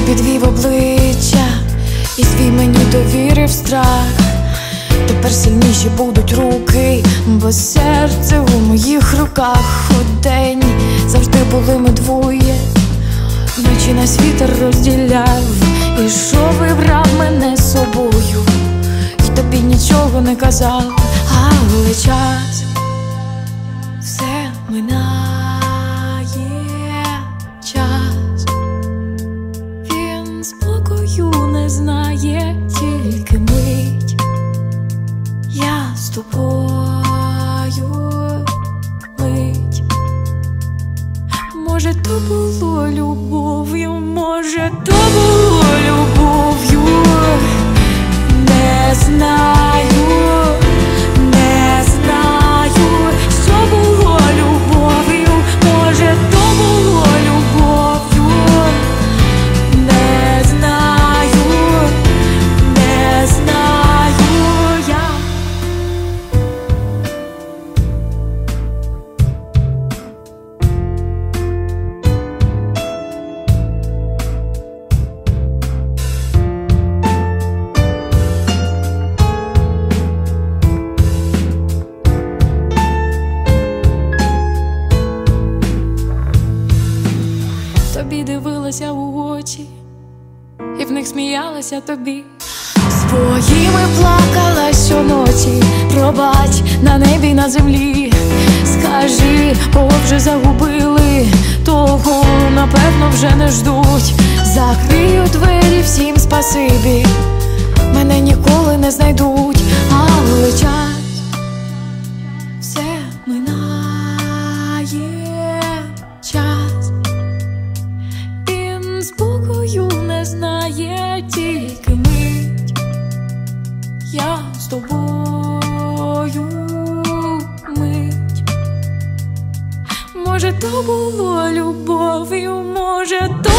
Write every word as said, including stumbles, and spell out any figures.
підвів обличчя і свій мені довірив страх. Тепер сильніші будуть руки, бо серце у моїх руках. У день завжди були ми двоє, вночі нас вітер розділяв. І що вибрав мене з собою, і тобі нічого не казав. Але час все минає, час він спокою не знає, тільки мить. Я з тобою мить. Може, то було любов'ю, може, то було любов'ю. Не знаю, не знаю, що було любов'ю. Може, то було любов'ю. Не знаю, не знаю я. Тобі дивилася у очі, і в них сміялася тобі. Своїми плакала щоночі, пробач на небі, на землі. Скажи, кого вже загубили, того напевно вже не ждуть. Закрию двері, всім спасибі, мене ніколи не знайдуть. Але час все минає, час спокою не знає, тільки мить. Я з тобою мить. Може, то було любов'ю, може, то